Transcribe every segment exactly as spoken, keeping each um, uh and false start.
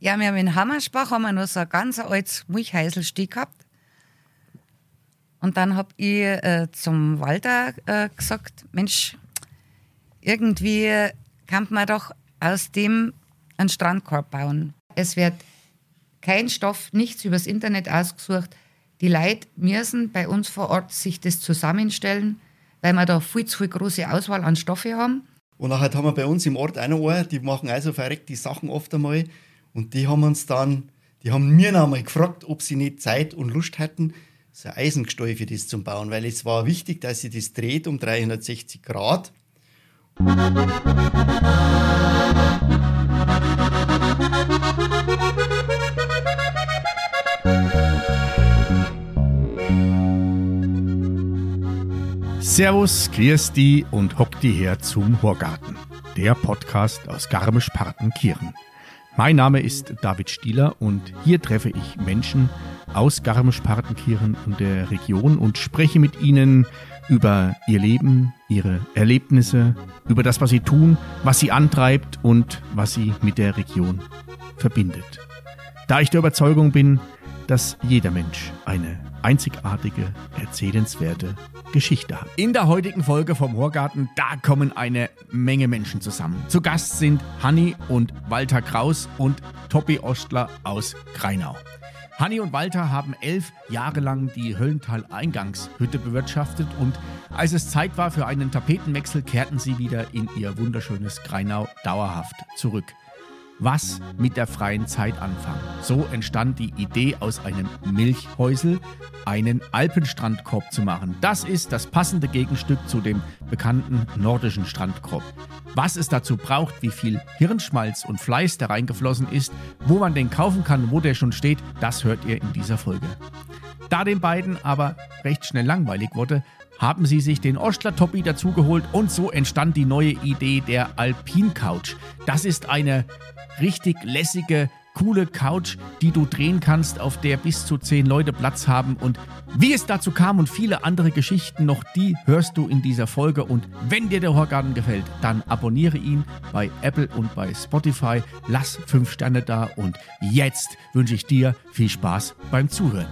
Ja, wir haben in Hammersbach haben wir noch so ein ganz altes Milchhäuselstück gehabt. Und dann habe ich äh, zum Walter äh, gesagt, Mensch, irgendwie kann man doch aus dem einen Strandkorb bauen. Es wird kein Stoff, nichts übers Internet ausgesucht. Die Leute müssen bei uns vor Ort sich das zusammenstellen, weil wir da viel zu viel große Auswahl an Stoffe haben. Und nachher haben wir bei uns im Ort auch noch einen, die machen also verreckt die Sachen oft einmal. Und die haben uns dann, die haben mir noch einmal gefragt, ob sie nicht Zeit und Lust hätten, so ein Eisengestell für das zu bauen. Weil es war wichtig, dass sie das dreht um dreihundertsechzig Grad. Servus, grüß die und hockt die her zum Horgarten, der Podcast aus Garmisch-Partenkirchen. Mein Name ist David Stieler und hier treffe ich Menschen aus Garmisch-Partenkirchen und der Region und spreche mit ihnen über ihr Leben, ihre Erlebnisse, über das, was sie tun, was sie antreibt und was sie mit der Region verbindet. Da ich der Überzeugung bin, dass jeder Mensch eine einzigartige, erzählenswerte Geschichte hat. In der heutigen Folge vom Horgarten, da kommen eine Menge Menschen zusammen. Zu Gast sind Hanni und Walter Kraus und Toppi Ostler aus Grainau. Hanni und Walter haben elf Jahre lang die Höllental-Eingangshütte bewirtschaftet und als es Zeit war für einen Tapetenwechsel, kehrten sie wieder in ihr wunderschönes Grainau dauerhaft zurück. Was mit der freien Zeit anfangen? So entstand die Idee, aus einem Milchhäusel einen Alpenstrandkorb zu machen. Das ist das passende Gegenstück zu dem bekannten nordischen Strandkorb. Was es dazu braucht, wie viel Hirnschmalz und Fleiß da reingeflossen ist, wo man den kaufen kann, wo der schon steht, das hört ihr in dieser Folge. Da den beiden aber recht schnell langweilig wurde, haben sie sich den Ostler-Toppi dazugeholt und so entstand die neue Idee der Alpin-Couch. Das ist eine richtig lässige, coole Couch, die du drehen kannst, auf der bis zu zehn Leute Platz haben. Und wie es dazu kam und viele andere Geschichten noch, die hörst du in dieser Folge. Und wenn dir der Horgarten gefällt, dann abonniere ihn bei Apple und bei Spotify. Lass fünf Sterne da und jetzt wünsche ich dir viel Spaß beim Zuhören.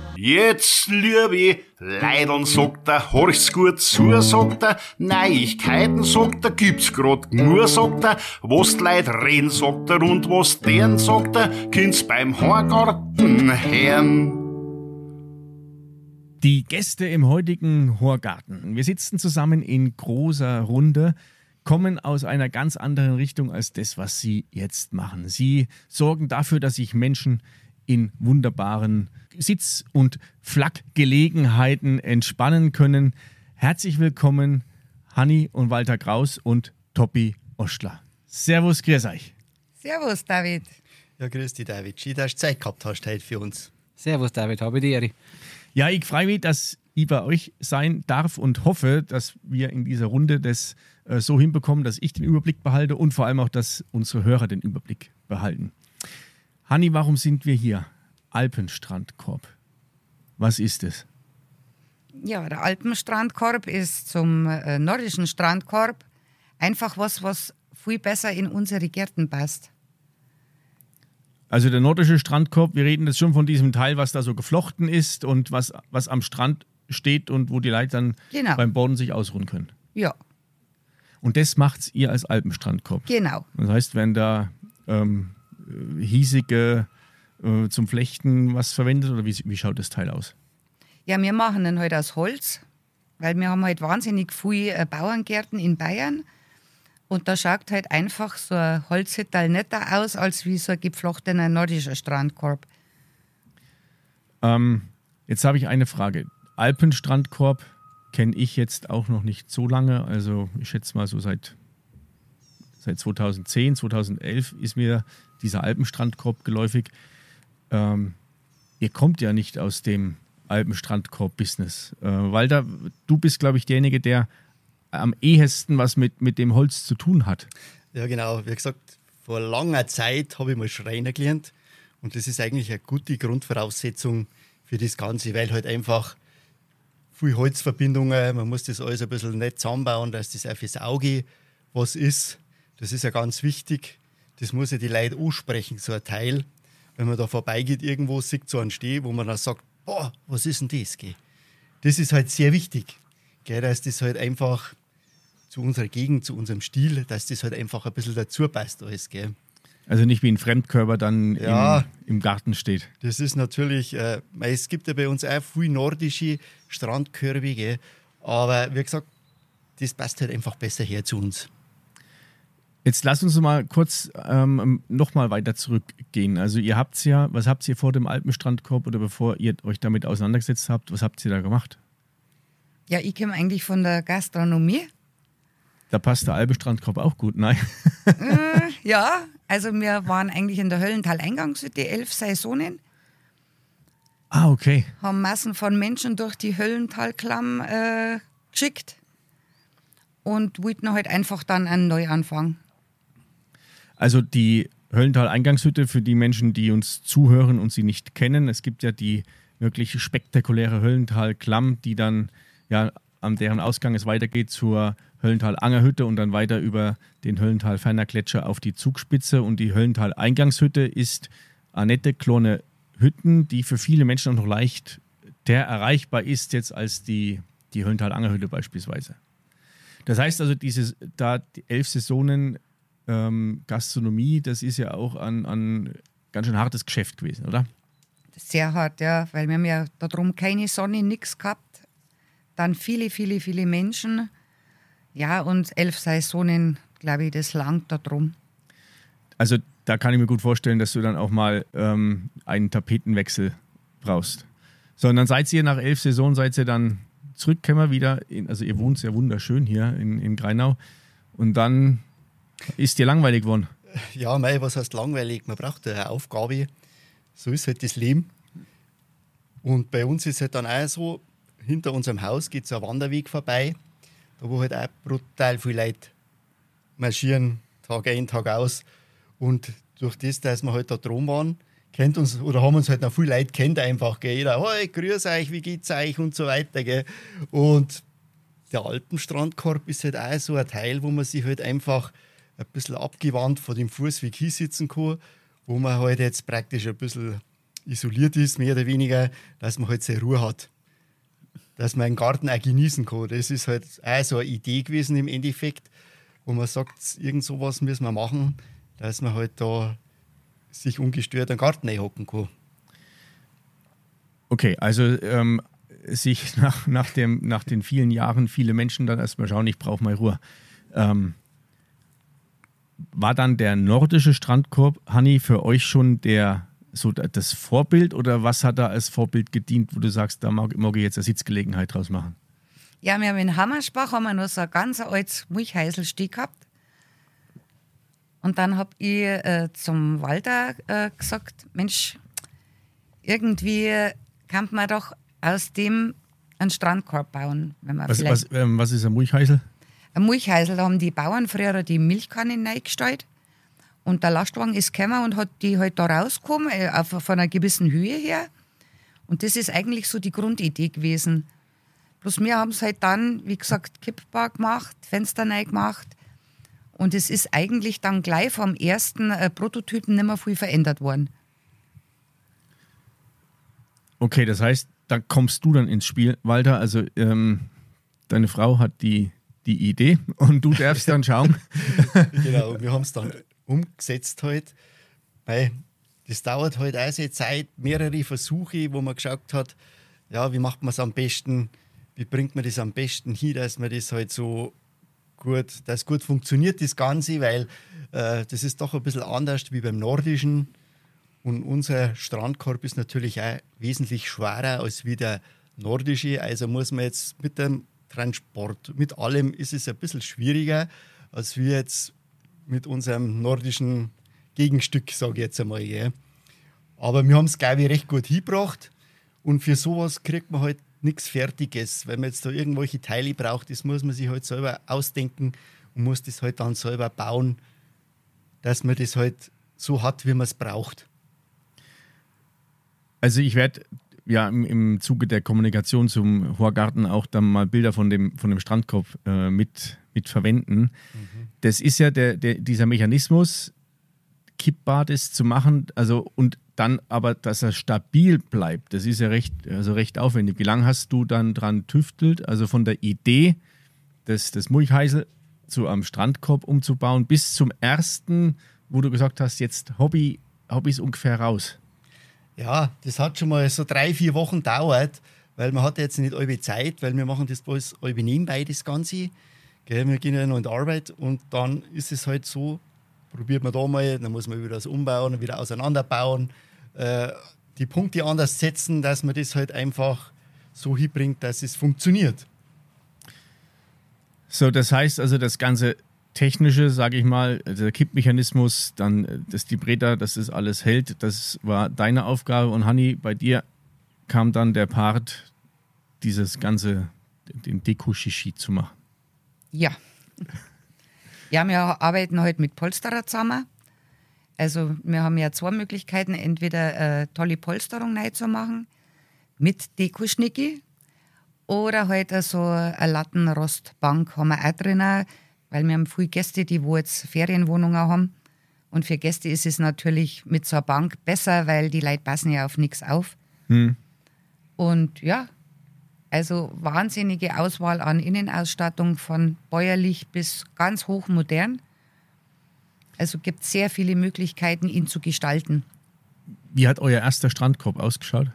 Jetzt, liebe Leidl, sagt er, horch's gut zu, sagt er, Neuigkeiten, sagt er, gibt's grad nur, sagt er, was die Leute reden, sagt er, und was deren, sagt er, kind's beim Horgarten hören. Die Gäste im heutigen Horgarten. Wir sitzen zusammen in großer Runde, kommen aus einer ganz anderen Richtung als das, was sie jetzt machen. Sie sorgen dafür, dass sich Menschen in wunderbaren Sitz- und Flaggelegenheiten entspannen können. Herzlich willkommen, Hanni und Walter Kraus und Toppi Ostler. Servus, grüß euch. Servus, David. Ja, grüß dich, David. Schön, dass du Zeit gehabt hast heute für uns. Servus, David. Habe die Ehre. Ja, ich freue mich, dass ich bei euch sein darf und hoffe, dass wir in dieser Runde das äh, so hinbekommen, dass ich den Überblick behalte und vor allem auch, dass unsere Hörer den Überblick behalten. Hanni, warum sind wir hier? Alpenstrandkorb. Was ist es? Ja, der Alpenstrandkorb ist zum äh, nordischen Strandkorb einfach was, was viel besser in unsere Gärten passt. Also der nordische Strandkorb, wir reden jetzt schon von diesem Teil, was da so geflochten ist und was, was am Strand steht und wo die Leute dann genau. beim Boden sich ausruhen können. Ja. Und das macht's ihr als Alpenstrandkorb. Genau. Das heißt, wenn da ähm, hiesige äh, zum Flechten was verwendet oder wie, wie schaut das Teil aus? Ja, wir machen den halt aus Holz, weil wir haben halt wahnsinnig viele äh, Bauerngärten in Bayern und da schaut halt einfach so ein Holzhüttel netter aus, als wie so ein geflochtener nordischer Strandkorb. Ähm, jetzt habe ich eine Frage. Alpenstrandkorb kenne ich jetzt auch noch nicht so lange, also ich schätze mal so seit, seit zweitausendzehn, zweitausendelf ist mir dieser Alpenstrandkorb geläufig. Ähm, ihr kommt ja nicht aus dem Alpenstrandkorb-Business. Äh, Walter, du bist, glaube ich, derjenige, der am ehesten was mit, mit dem Holz zu tun hat. Ja, genau. Wie gesagt, vor langer Zeit habe ich mal Schreiner gelernt und das ist eigentlich eine gute Grundvoraussetzung für das Ganze, weil halt einfach viel Holzverbindungen, man muss das alles ein bisschen nett zusammenbauen, dass das auch fürs Auge was ist. Das ist ja ganz wichtig, das muss ja die Leute ansprechen, so ein Teil. Wenn man da vorbeigeht, irgendwo sieht so einen Steh, wo man dann sagt, boah, was ist denn das? Gell? Das ist halt sehr wichtig, gell, dass das halt einfach zu unserer Gegend, zu unserem Stil, dass das halt einfach ein bisschen dazu passt alles, gell. Also nicht wie ein Fremdkörper dann ja, im, im Garten steht. Das ist natürlich, äh, es gibt ja bei uns auch viele nordische Strandkörbe, gell, aber wie gesagt, das passt halt einfach besser her zu uns. Jetzt lasst uns mal kurz ähm, nochmal weiter zurückgehen. Also ihr habt's ja, was habt ihr vor dem Alpenstrandkorb oder bevor ihr euch damit auseinandergesetzt habt, was habt ihr da gemacht? Ja, ich komme eigentlich von der Gastronomie. Da passt der Alpenstrandkorb auch gut, nein? äh, ja, also wir waren eigentlich in der Höllental-Eingangshütte elf Saisonen. Ah, okay. Haben Massen von Menschen durch die Höllentalklamm äh, geschickt und wollten halt einfach dann einen Neuanfang. Also die Höllental-Eingangshütte für die Menschen, die uns zuhören und sie nicht kennen. Es gibt ja die wirklich spektakuläre Höllental-Klamm, die dann, ja, an deren Ausgang es weitergeht zur Höllental-Angerhütte und dann weiter über den Höllental-Ferner-Gletscher auf die Zugspitze. Und die Höllental-Eingangshütte ist eine nette kleine Hütten, die für viele Menschen auch noch leicht der erreichbar ist jetzt als die, die Höllental-Angerhütte beispielsweise. Das heißt also, diese da die elf Saisonen ähm, Gastronomie, das ist ja auch ein, ein ganz schön hartes Geschäft gewesen, oder? Sehr hart, ja, weil wir haben ja darum keine Sonne, nichts gehabt. Dann viele, viele, viele Menschen. Ja, und elf Saisonen, glaube ich, das langt da drum. Also da kann ich mir gut vorstellen, dass du dann auch mal ähm, einen Tapetenwechsel brauchst. So, und dann seid ihr nach elf Saisonen, seid ihr dann zurückgekommen wieder, in, also ihr wohnt sehr wunderschön hier in, in Greinau und dann ist dir langweilig geworden. Ja, mei, was heißt langweilig? Man braucht eine Aufgabe, so ist halt das Leben. Und bei uns ist halt dann auch so, hinter unserem Haus geht so ein Wanderweg vorbei, da wo halt auch brutal viele Leute marschieren, Tag ein, Tag aus. Und durch das, dass wir halt da drum waren, kennt uns, oder haben uns halt noch viele Leute kennt einfach, gell? Jeder, hey, grüß euch, wie geht's euch und so weiter, gell? Und der Alpenstrandkorb ist halt auch so ein Teil, wo man sich halt einfach ein bisschen abgewandt von dem Fußweg hinsitzen kann, wo man halt jetzt praktisch ein bisschen isoliert ist, mehr oder weniger, dass man halt seine Ruhe hat. Dass man den Garten auch genießen kann. Das ist halt auch so eine Idee gewesen im Endeffekt, wo man sagt, irgend sowas müssen wir machen, dass man halt da sich ungestört den Garten einhocken kann. Okay, also ähm, sich nach, nach, dem, nach den vielen Jahren viele Menschen dann erstmal schauen, ich brauche mal Ruhe. Ähm, war dann der nordische Strandkorb, Hanni, für euch schon der, so das Vorbild oder was hat da als Vorbild gedient, wo du sagst, da mag, mag ich jetzt eine Sitzgelegenheit draus machen? Ja, wir haben in Hammersbach haben wir noch so ein ganz altes Milchhäuselsteg gehabt. Und dann habe ich äh, zum Walter äh, gesagt, Mensch, irgendwie kann man doch aus dem einen Strandkorb bauen. Wenn man was, was, ähm, was ist ein Milchhäusel? Ein Milchhäusel, da haben die Bauern früher die Milchkannen reingestellt. Und der Lastwagen ist gekommen und hat die halt da rausgekommen, äh, auf, von einer gewissen Höhe her. Und das ist eigentlich so die Grundidee gewesen. Bloß wir haben es halt dann, wie gesagt, kippbar gemacht, Fenster neu gemacht. Und es ist eigentlich dann gleich vom ersten äh, Prototypen nicht mehr viel verändert worden. Okay, das heißt, da kommst du dann ins Spiel, Walter. Also ähm, deine Frau hat die, die Idee und du darfst dann schauen. Genau, wir haben es dann umgesetzt halt. Weil das dauert halt auch sehr Zeit, mehrere Versuche, wo man geschaut hat, ja, wie macht man es am besten, wie bringt man das am besten hin, dass man das halt so gut, dass gut funktioniert, das Ganze, weil äh, das ist doch ein bisschen anders wie beim Nordischen. Und unser Strandkorb ist natürlich auch wesentlich schwerer als wie der Nordische. Also muss man jetzt mit dem Transport, mit allem ist es ein bisschen schwieriger, als wir jetzt mit unserem nordischen Gegenstück, sage ich jetzt einmal. Gell. Aber wir haben es, glaube ich, recht gut hingebracht. Und für sowas kriegt man halt nichts Fertiges. Wenn man jetzt da irgendwelche Teile braucht, das muss man sich halt selber ausdenken und muss das halt dann selber bauen, dass man das halt so hat, wie man es braucht. Also ich werde ja im, im Zuge der Kommunikation zum Horgarten auch dann mal Bilder von dem, von dem Strandkorb äh, mit, mit verwenden. Mhm. Das ist ja der, der, dieser Mechanismus, kippbar, das zu machen, also und dann aber, dass er stabil bleibt, das ist ja recht, also recht aufwendig. Wie lange hast du dann dran tüftelt, also von der Idee, das, das Mulchheisel zu einem Strandkorb umzubauen, bis zum ersten, wo du gesagt hast, jetzt Hobby, Hobby ist ungefähr raus? Ja, das hat schon mal so drei, vier Wochen gedauert, weil man hat jetzt nicht alle Zeit, weil wir machen das bloß alle nebenbei, das Ganze. Gell, wir gehen ja noch in die Arbeit und dann ist es halt so, probiert man da mal, dann muss man wieder das umbauen, wieder auseinanderbauen, äh, die Punkte anders setzen, dass man das halt einfach so hinbringt, dass es funktioniert. So, das heißt also, das ganze Technische, sage ich mal, der Kippmechanismus, dann das Dibreda, dass das alles hält, das war deine Aufgabe. Und Hanni, bei dir kam dann der Part, dieses ganze, den Deko-Shishi zu machen. Ja. Ja, wir arbeiten heute mit Polsterer zusammen. Also wir haben ja zwei Möglichkeiten, entweder eine tolle Polsterung neu zu machen mit Dekoschnicki oder halt so eine Lattenrostbank haben wir auch drin, weil wir haben viele Gäste, die wo jetzt Ferienwohnungen haben. Und für Gäste ist es natürlich mit so einer Bank besser, weil die Leute passen ja auf nichts auf. Hm. Und ja, also wahnsinnige Auswahl an Innenausstattung von bäuerlich bis ganz hochmodern. Also gibt es sehr viele Möglichkeiten, ihn zu gestalten. Wie hat euer erster Strandkorb ausgeschaut?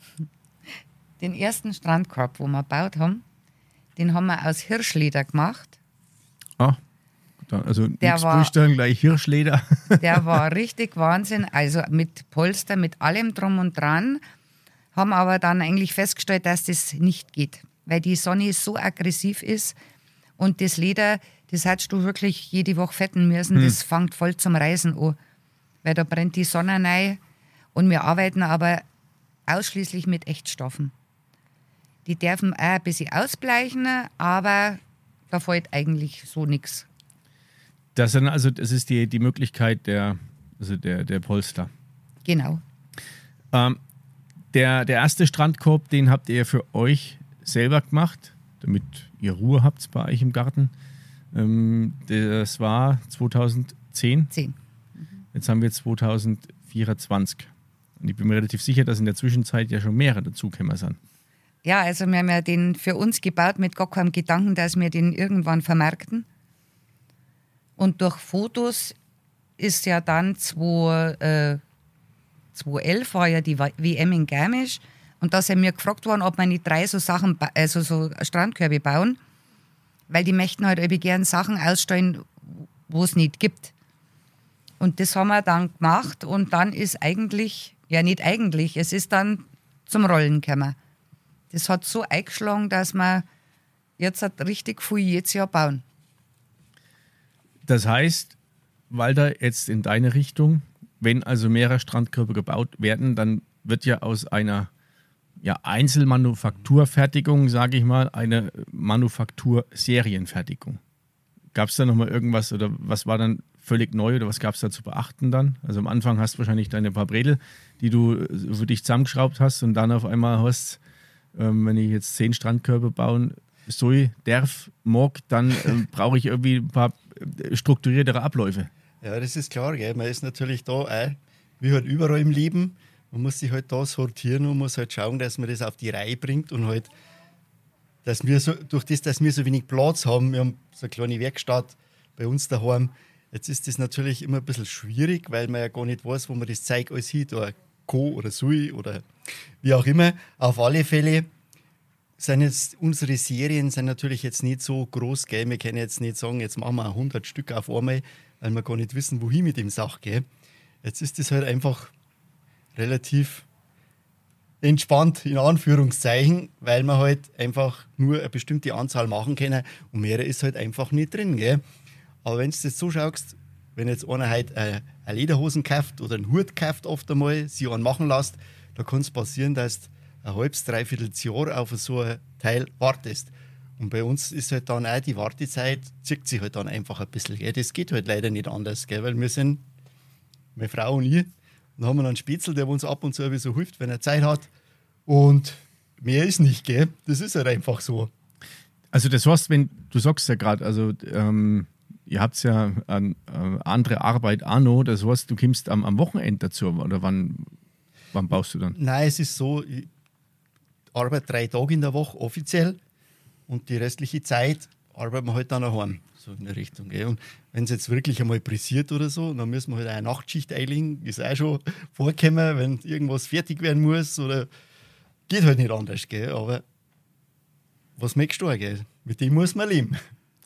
Den ersten Strandkorb, wo wir gebaut haben, den haben wir aus Hirschleder gemacht. Ah, also Der nichts war- Brüstern, gleich Hirschleder. Der war richtig Wahnsinn, also mit Polster, mit allem drum und dran. Haben aber dann eigentlich festgestellt, dass das nicht geht, weil die Sonne so aggressiv ist und das Leder, das hättest du wirklich jede Woche fetten müssen, Hm. das fängt voll zum Reisen an, weil da brennt die Sonne rein und wir arbeiten aber ausschließlich mit Echtstoffen. Die dürfen auch ein bisschen ausbleichen, aber da fällt eigentlich so nichts. Das, sind also, das ist die, die Möglichkeit der, also der, der Polster. Genau. Ähm, der, der erste Strandkorb, den habt ihr für euch selber gemacht, damit ihr Ruhe habt bei euch im Garten. Ähm, das war zweitausendzehn. Zehn. Jetzt haben wir zweitausendvierundzwanzig. Und ich bin mir relativ sicher, dass in der Zwischenzeit ja schon mehrere dazugekommen sind. Ja, also wir haben ja den für uns gebaut mit gar keinem Gedanken, dass wir den irgendwann vermarkten. Und durch Fotos ist ja dann zwei, äh, zweitausendelf war ja die W M in Garmisch und da sind wir gefragt worden, ob wir nicht drei so Sachen, ba- also so Strandkörbe bauen, weil die möchten halt irgendwie gern Sachen ausstellen, wo es nicht gibt. Und das haben wir dann gemacht und dann ist eigentlich, ja nicht eigentlich, es ist dann zum Rollen gekommen. Das hat so eingeschlagen, dass wir jetzt halt richtig viel jedes Jahr bauen. Das heißt, Walter, jetzt in deine Richtung, wenn also mehrere Strandkörbe gebaut werden, dann wird ja aus einer ja, Einzelmanufakturfertigung, sage ich mal, eine Manufakturserienfertigung. Gab es da nochmal irgendwas oder was war dann völlig neu oder was gab es da zu beachten dann? Also am Anfang hast du wahrscheinlich deine paar Bredel, die du für dich zusammengeschraubt hast und dann auf einmal hast, ähm, wenn ich jetzt zehn Strandkörbe bauen soll, darf, mag, dann ähm, brauche ich irgendwie ein paar äh, strukturiertere Abläufe. Ja, das ist klar, gell? Man ist natürlich da auch, wie halt überall im Leben, man muss sich halt da sortieren und muss halt schauen, dass man das auf die Reihe bringt und halt, dass wir so, durch das, dass wir so wenig Platz haben, wir haben so eine kleine Werkstatt bei uns daheim, jetzt ist das natürlich immer ein bisschen schwierig, weil man ja gar nicht weiß, wo man das Zeug alles hin tut, Co. oder Sui oder wie auch immer. Auf alle Fälle sind jetzt unsere Serien sind natürlich jetzt nicht so groß, gell? Wir können jetzt nicht sagen, jetzt machen wir hundert Stück auf einmal, weil wir gar nicht wissen, wohin mit dem Sach, gell? Jetzt ist das halt einfach relativ entspannt, in Anführungszeichen, weil wir halt einfach nur eine bestimmte Anzahl machen können und mehr ist halt einfach nicht drin, gell? Aber wenn du das so schaust, wenn jetzt einer halt eine Lederhosen kauft oder einen Hut kauft, oft einmal, sie einen machen lässt, da kann es passieren, dass du ein halbes, dreiviertel Jahr auf so ein Teil wartest. Und bei uns ist halt dann auch die Wartezeit, zieht sich halt dann einfach ein bisschen. Gell? Das geht halt leider nicht anders, gell? Weil wir sind, meine Frau und ich, dann haben wir einen Spitzel, der uns ab und zu so hilft, wenn er Zeit hat. Und mehr ist nicht, gell? Das ist halt einfach so. Also das heißt, wenn du sagst ja gerade, also ähm, ihr habt ja eine äh, andere Arbeit auch noch. Das heißt, du kommst am, am Wochenende dazu, oder wann, wann baust du dann? Nein, es ist so, ich arbeite drei Tage in der Woche offiziell und die restliche Zeit arbeiten wir halt dann daheim. So in der Richtung. Gell. Und wenn es jetzt wirklich einmal pressiert oder so, dann müssen wir halt eine Nachtschicht einlegen. Ist auch schon vorgekommen, wenn irgendwas fertig werden muss oder geht halt nicht anders. Gell. Aber was möchtest du auch, gell? Mit dem muss man leben.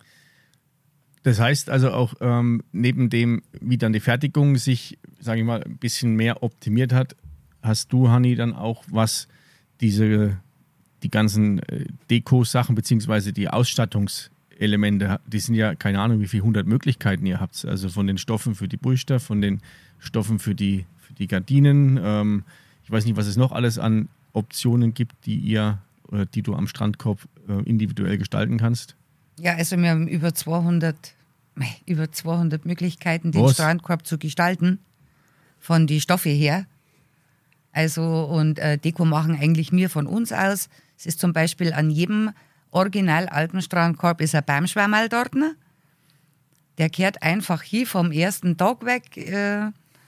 Das heißt also auch, ähm, neben dem, wie dann die Fertigung sich, sage ich mal, ein bisschen mehr optimiert hat, hast du, Hanni, dann auch was diese, die ganzen äh, Deko-Sachen beziehungsweise die Ausstattungselemente, die sind ja, keine Ahnung, wie viele hundert Möglichkeiten ihr habt. Also von den Stoffen für die Brüster, von den Stoffen für die, für die Gardinen. Ähm, ich weiß nicht, was es noch alles an Optionen gibt, die ihr oder die du am Strandkorb äh, individuell gestalten kannst. Ja, also wir haben über zweihundert, mei, über zweihundert Möglichkeiten, den Was? Strandkorb zu gestalten, von die Stoffe her. Also und äh, Deko machen eigentlich wir von uns aus. Es ist zum Beispiel an jedem original alten Strandkorb ist ein Baumschwammerl dort. Ne? Der kehrt einfach hier vom ersten Tag weg. Äh,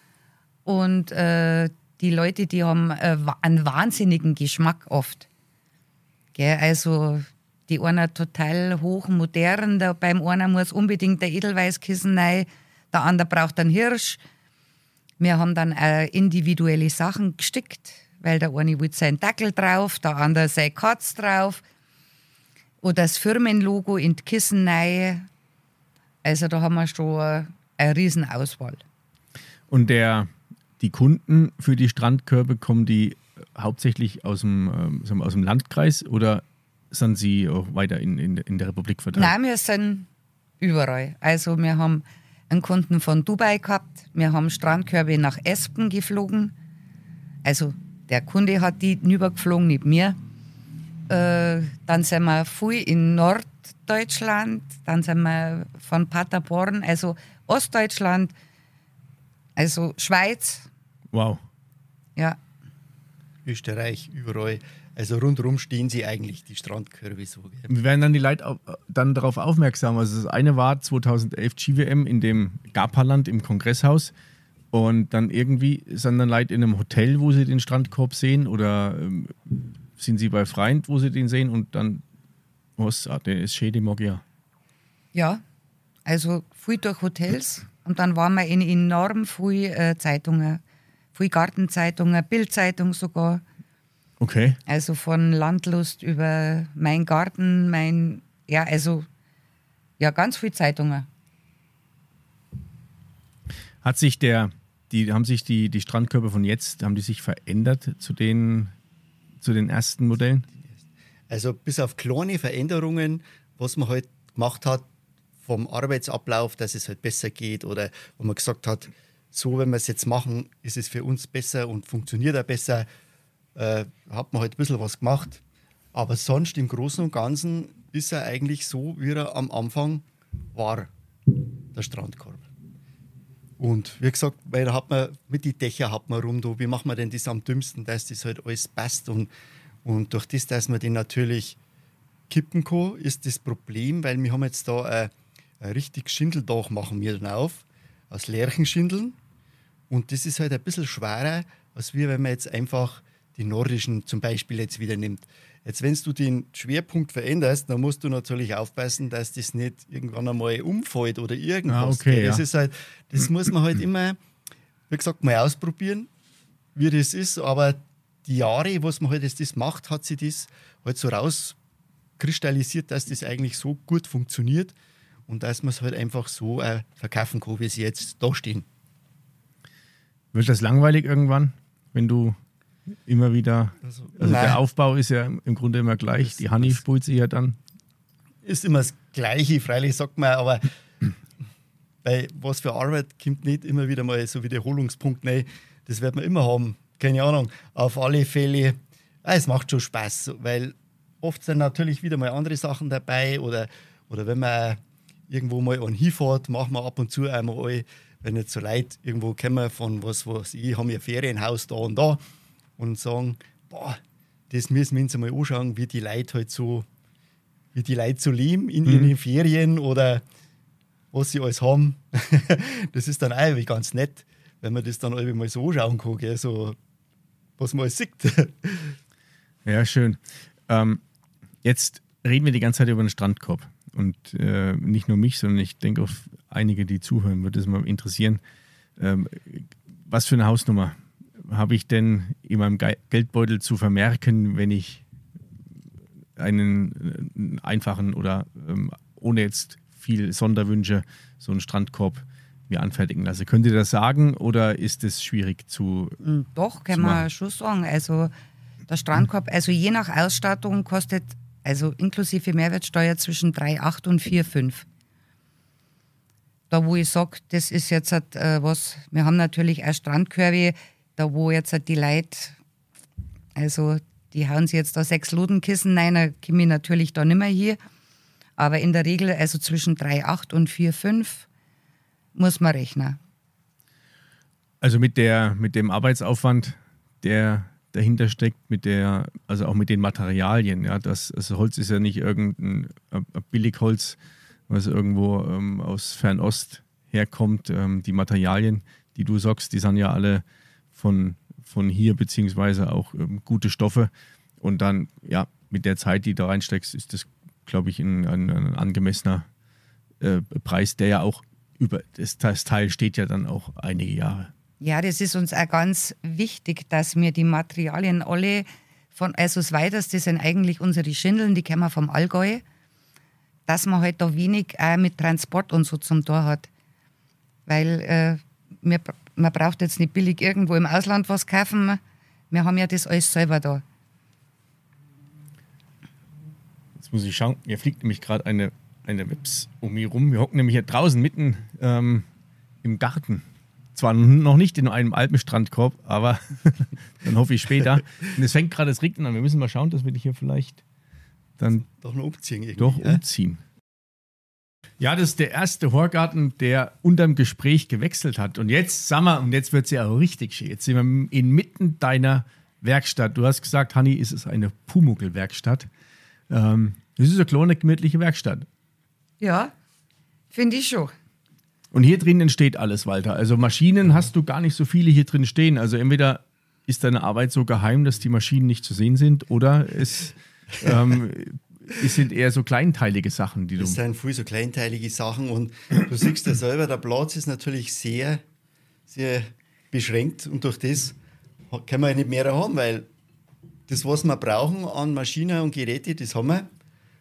und äh, die Leute, die haben äh, einen wahnsinnigen Geschmack oft. Gell, also die einer total hochmodern, da beim einen muss unbedingt der Edelweißkissen rein, der andere braucht einen Hirsch. Wir haben dann auch individuelle Sachen gestickt, weil der eine will seinen Dackel drauf, der andere seine Katz drauf oder das Firmenlogo in die Kissen rein. Also da haben wir schon eine, eine riesen Auswahl. Und der, die Kunden für die Strandkörbe, kommen die hauptsächlich aus dem, ähm, sagen wir, aus dem Landkreis oder sind sie auch weiter in, in, in der Republik verteilt? Nein, wir sind überall. Also wir haben einen Kunden von Dubai gehabt, wir haben Strandkörbe nach Espen geflogen. Also der Kunde hat die rübergeflogen, nicht mir. Äh, dann sind wir viel in Norddeutschland, dann sind wir von Paderborn, also Ostdeutschland, also Schweiz. Wow. Ja. Österreich, überall. Also rundherum stehen sie eigentlich, die Strandkörbe so. Gell. Wir werden dann die Leute au- dann darauf aufmerksam. Also das eine war zweitausendelf G W M in dem Gapaland im Kongresshaus und dann irgendwie sind dann Leute in einem Hotel, wo sie den Strandkorb sehen oder ähm, sind sie bei Freund, wo sie den sehen und dann, was, ah, der ist schön, den mag ich ja. Ja, also viel durch Hotels und dann waren wir in enorm viel äh, Zeitungen, viel Gartenzeitungen, Bildzeitung sogar. Okay. Also von Landlust über mein Garten, mein, ja, also, ja, ganz viele Zeitungen. Hat sich der, die, haben sich die, die Strandkörbe von jetzt, haben die sich verändert zu den, zu den ersten Modellen? Also bis auf kleine Veränderungen, was man halt gemacht hat vom Arbeitsablauf, dass es halt besser geht oder wo man gesagt hat, so wenn wir es jetzt machen, ist es für uns besser und funktioniert auch besser, äh, hat man halt ein bisschen was gemacht. Aber sonst im Großen und Ganzen ist er eigentlich so, wie er am Anfang war, der Strandkorb. Und wie gesagt, weil da hat man mit den Dächern hat man rum, da, wie machen wir denn das am dümmsten, dass das halt alles passt. Und, und durch das, dass man den natürlich kippen kann, ist das Problem, weil wir haben jetzt da ein, ein richtiges Schindeldach machen wir dann auf, aus Lärchenschindeln. Und das ist halt ein bisschen schwerer, als wie wenn man jetzt einfach die nordischen zum Beispiel jetzt wieder nimmt. Jetzt, wenn du den Schwerpunkt veränderst, dann musst du natürlich aufpassen, dass das nicht irgendwann einmal umfällt oder irgendwas. Ah, okay, das, ja. ist halt, das muss man halt immer, wie gesagt, mal ausprobieren, wie das ist. Aber die Jahre, was man halt jetzt das macht, hat sich das halt so rauskristallisiert, dass das eigentlich so gut funktioniert und dass man es halt einfach so äh, verkaufen kann, wie sie jetzt da stehen. Wird das langweilig irgendwann, wenn du immer wieder, also Nein. der Aufbau ist ja im Grunde immer gleich, die Hanni spult sie ja dann. Ist immer das Gleiche, freilich sagt man, aber bei was für Arbeit kommt nicht immer wieder mal so Wiederholungspunkt rein. Das wird man immer haben, keine Ahnung. Auf alle Fälle, ah, es macht schon Spaß, weil oft sind natürlich wieder mal andere Sachen dabei oder, oder wenn man irgendwo mal einen hinfährt, machen wir ab und zu einmal, wenn jetzt so Leute irgendwo kommen von was, was ich habe ja Ferienhaus da und da und sagen, boah, das müssen wir uns einmal anschauen, wie die Leute halt so, wie die Leute so leben in Mhm. ihren Ferien oder was sie alles haben. Das ist dann auch irgendwie ganz nett, wenn man das dann irgendwie mal so anschauen kann, gell? So, was man alles sieht. Ja, schön. Ähm, jetzt reden wir die ganze Zeit über den Strandkorb. Und äh, nicht nur mich, sondern ich denke auf einige, die zuhören, würde es mal interessieren. Ähm, was für eine Hausnummer habe ich denn in meinem Ge- Geldbeutel zu vermerken, wenn ich einen, einen einfachen oder ähm, ohne jetzt viel Sonderwünsche so einen Strandkorb mir anfertigen lasse? Könnt ihr das sagen oder ist es schwierig zu Doch, kann zu man machen? schon sagen. Also der Strandkorb, also je nach Ausstattung kostet, also inklusive Mehrwertsteuer, zwischen drei Komma acht und vier Komma fünf. Da wo ich sage, das ist jetzt halt, äh, was, wir haben natürlich auch Strandkörbe, da wo jetzt halt die Leute, also die hauen sich jetzt da sechs Ludenkissen rein, da komme ich natürlich da nicht mehr hier. Aber in der Regel, also zwischen drei Komma acht und vier Komma fünf muss man rechnen. Also mit der, mit dem Arbeitsaufwand, der dahinter steckt, mit der, also auch mit den Materialien, ja, das, also Holz ist ja nicht irgendein äh, Billigholz, was irgendwo ähm, aus Fernost herkommt. Ähm, die Materialien, die du sagst, die sind ja alle von, von hier, beziehungsweise auch ähm, gute Stoffe. Und dann, ja, mit der Zeit, die da reinsteckst, ist das, glaube ich, ein, ein, ein angemessener äh, Preis, der ja auch über, das, das Teil steht ja dann auch einige Jahre. Ja, das ist uns auch ganz wichtig, dass wir die Materialien alle von, also das Weiteste sind eigentlich unsere Schindeln, die kommen vom Allgäu, dass man halt da wenig auch mit Transport und so zum Tor hat. Weil äh, wir, man braucht jetzt nicht billig irgendwo im Ausland was kaufen, wir haben ja das alles selber da. Jetzt muss ich schauen, hier fliegt nämlich gerade eine, eine Wips um mich rum. Wir hocken nämlich hier draußen mitten ähm, im Garten. Zwar noch nicht in einem Alpenstrandkorb, aber dann hoffe ich später. Und es fängt gerade das Regnen an. Wir müssen mal schauen, dass wir dich hier vielleicht dann Doch noch umziehen irgendwie. doch ja? umziehen. Ja, das ist der erste Horgarten, der unterm Gespräch gewechselt hat. Und jetzt, sag mal, und jetzt wird es ja auch richtig schön. Jetzt sind wir inmitten deiner Werkstatt. Du hast gesagt, Hanni, ist es eine Pumuckl-Werkstatt. Ähm, das ist eine kleine, gemütliche Werkstatt. Ja, finde ich schon. Und hier drin entsteht alles, Walter. Also Maschinen hast du gar nicht so viele hier drin stehen. Also entweder ist deine Arbeit so geheim, dass die Maschinen nicht zu sehen sind, oder es, ähm, es sind eher so kleinteilige Sachen, die du... Das sind viel so kleinteilige Sachen und du siehst ja selber, der Platz ist natürlich sehr, sehr beschränkt und durch das können wir ja nicht mehr haben, weil das, was wir brauchen an Maschinen und Geräte, das haben wir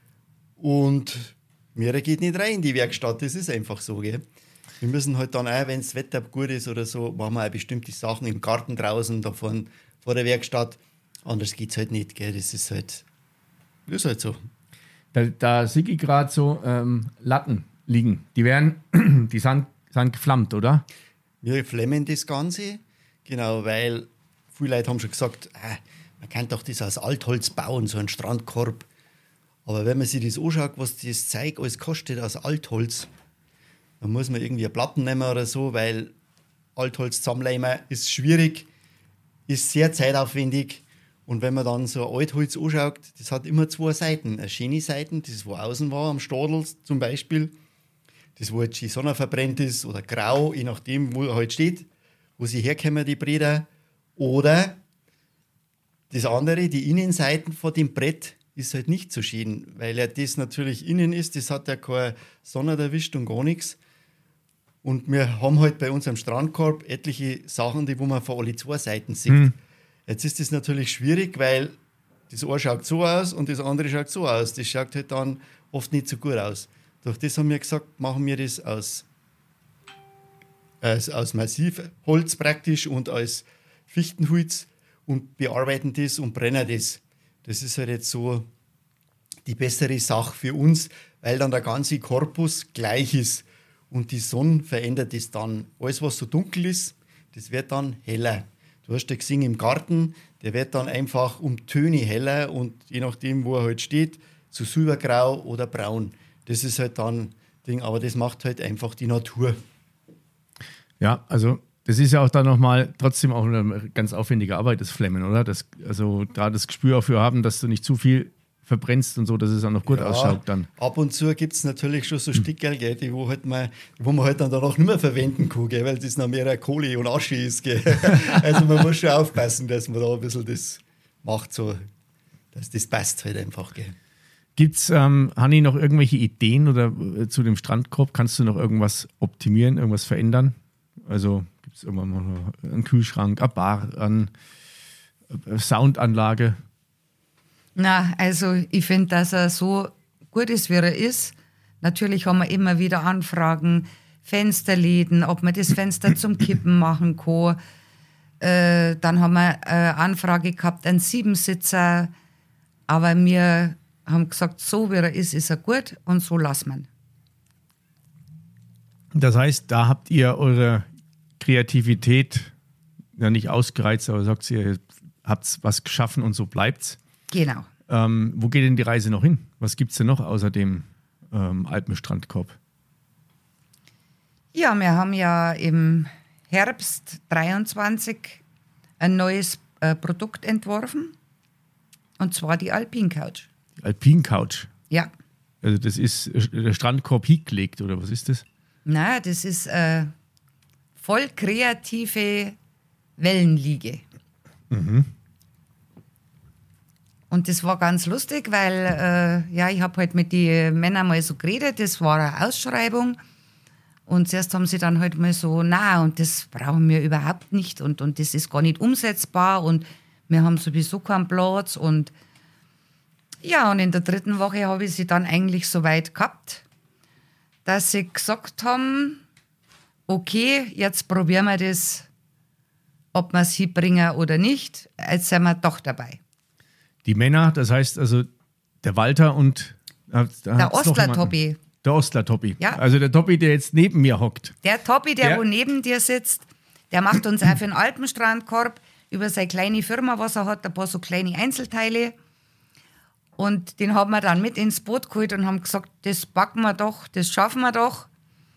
und mehr geht nicht rein in die Werkstatt, das ist einfach so, gell? Wir müssen halt dann auch, wenn das Wetter gut ist oder so, machen wir auch bestimmte Sachen im Garten draußen, da vor, vor der Werkstatt. Anders geht es halt nicht, gell? Das ist halt, das ist halt so. Da, da sehe ich gerade so ähm, Latten liegen. Die werden, die sind, sind geflammt, oder? Wir flemmen das Ganze, genau, weil viele Leute haben schon gesagt, äh, man kann doch das aus Altholz bauen, so einen Strandkorb. Aber wenn man sich das anschaut, was das Zeug alles kostet aus Altholz, dann muss man irgendwie Platten nehmen oder so, weil Altholz zusammenleimen ist schwierig, ist sehr zeitaufwendig. Und wenn man dann so ein Altholz anschaut, das hat immer zwei Seiten. Eine schöne Seite, das wo außen war, am Stadel zum Beispiel, das wo jetzt die Sonne verbrennt ist oder grau, je nachdem, wo er halt steht, wo sie herkommen, die Bretter. Oder das andere, die Innenseiten von dem Brett, ist halt nicht so schön, weil ja das natürlich innen ist, das hat ja keine Sonne erwischt und gar nichts. Und wir haben halt bei unserem Strandkorb etliche Sachen, die wo man von alle zwei Seiten sieht. Mhm. Jetzt ist das natürlich schwierig, weil das eine schaut so aus und das andere schaut so aus. Das schaut halt dann oft nicht so gut aus. Durch das haben wir gesagt, machen wir das aus, aus, aus Massivholz praktisch und als Fichtenholz und bearbeiten das und brennen das. Das ist halt jetzt so die bessere Sache für uns, weil dann der ganze Korpus gleich ist. Und die Sonne verändert das dann. Alles, was so dunkel ist, das wird dann heller. Du hast ja gesehen im Garten, der wird dann einfach um Töne heller und je nachdem, wo er halt steht, zu silbergrau oder braun. Das ist halt dann Ding, aber das macht halt einfach die Natur. Ja, also das ist ja auch dann nochmal trotzdem auch eine ganz aufwendige Arbeit, das Flemmen, oder? Das, also da das Gespür dafür haben, dass du nicht zu viel verbrennst und so, dass es auch noch gut Ja, ausschaut dann. Ab und zu gibt es natürlich schon so Stickerl, gell, die wo, halt mal, wo man halt dann danach nicht mehr verwenden kann, gell, weil das noch mehr Kohle und Asche ist. Gell. Also man muss schon aufpassen, dass man da ein bisschen das macht, so, dass das passt halt einfach. Gell. Gibt es, ähm, Hanni, noch irgendwelche Ideen oder äh, zu dem Strandkorb? Kannst du noch irgendwas optimieren, irgendwas verändern? Also gibt es irgendwann mal noch einen Kühlschrank, eine Bar, eine Soundanlage? Na, also ich finde, dass er so gut ist, wie er ist. Natürlich haben wir immer wieder Anfragen, Fensterläden, ob man das Fenster zum Kippen machen kann. Äh, dann haben wir eine Anfrage gehabt, einen Siebensitzer. Aber wir haben gesagt, so wie er ist, ist er gut und so lassen wir ihn. Das heißt, da habt ihr eure Kreativität ja nicht ausgereizt, aber sagt ihr, ihr habt was geschaffen und so bleibt's. Genau. Ähm, wo geht denn die Reise noch hin? Was gibt es denn noch außer dem ähm, Alpenstrandkorb? Ja, wir haben ja im Herbst dreiundzwanzig ein neues äh, Produkt entworfen. Und zwar die Alpine Couch. Die Alpine Couch? Ja. Also das ist der Strandkorb hingelegt, oder was ist das? Na, das ist äh, voll kreative Wellenliege. Mhm. Und das war ganz lustig, weil äh, ja, ich habe halt mit den Männern mal so geredet, das war eine Ausschreibung. Und zuerst haben sie dann halt mal so, na, und das brauchen wir überhaupt nicht und, und das ist gar nicht umsetzbar und wir haben sowieso keinen Platz. Und ja, und in der dritten Woche habe ich sie dann eigentlich so weit gehabt, dass sie gesagt haben, okay, jetzt probieren wir das, ob wir es hinbringen oder nicht. Jetzt sind wir doch dabei. Die Männer, das heißt also der Walter und äh, der Ostler-Toppi. Der Ostler-Toppi. Ja. Also der Toppi, der jetzt neben mir hockt. Der Toppi, der, Der- wo neben dir sitzt, der macht uns auch für den Alpenstrandkorb über seine kleine Firma, was er hat, ein paar so kleine Einzelteile. Und den haben wir dann mit ins Boot geholt und haben gesagt, das backen wir doch, das schaffen wir doch.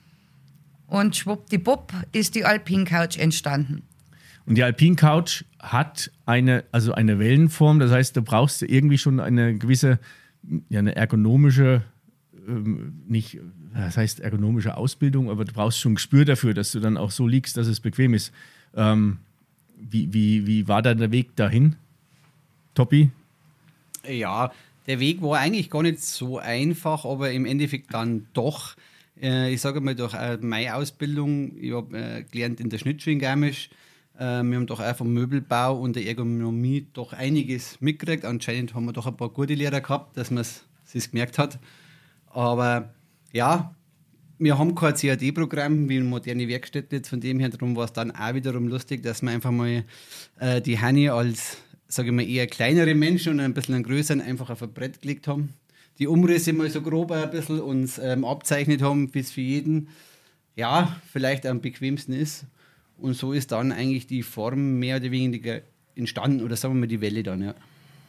Und schwuppdiwupp ist die Alpine Couch entstanden. Und die Alpine Couch hat eine, also eine Wellenform, das heißt, du brauchst irgendwie schon eine gewisse, ja, eine ergonomische, ähm, nicht, das heißt ergonomische Ausbildung, aber du brauchst schon ein Gespür dafür, dass du dann auch so liegst, dass es bequem ist. Ähm, wie, wie, wie war da der Weg dahin, Toppi? Ja, der Weg war eigentlich gar nicht so einfach, aber im Endeffekt dann doch. Äh, ich sage mal, durch äh, meine Ausbildung, ich habe äh, gelernt in der Schnittschule in Garmisch. Äh, wir haben doch auch vom Möbelbau und der Ergonomie doch einiges mitgekriegt. Anscheinend haben wir doch ein paar gute Lehrer gehabt, dass man es sich gemerkt hat. Aber ja, wir haben kein C A D-Programm wie moderne Werkstätte. Jetzt von dem her drum war es dann auch wiederum lustig, dass wir einfach mal äh, die Hanni als, sage ich mal, eher kleinere Menschen und ein bisschen einen größeren einfach auf ein Brett gelegt haben. Die Umrisse mal so grob ein bisschen uns ähm, abzeichnet haben, wie es für jeden ja vielleicht am bequemsten ist. Und so ist dann eigentlich die Form mehr oder weniger entstanden, oder sagen wir mal die Welle dann, ja.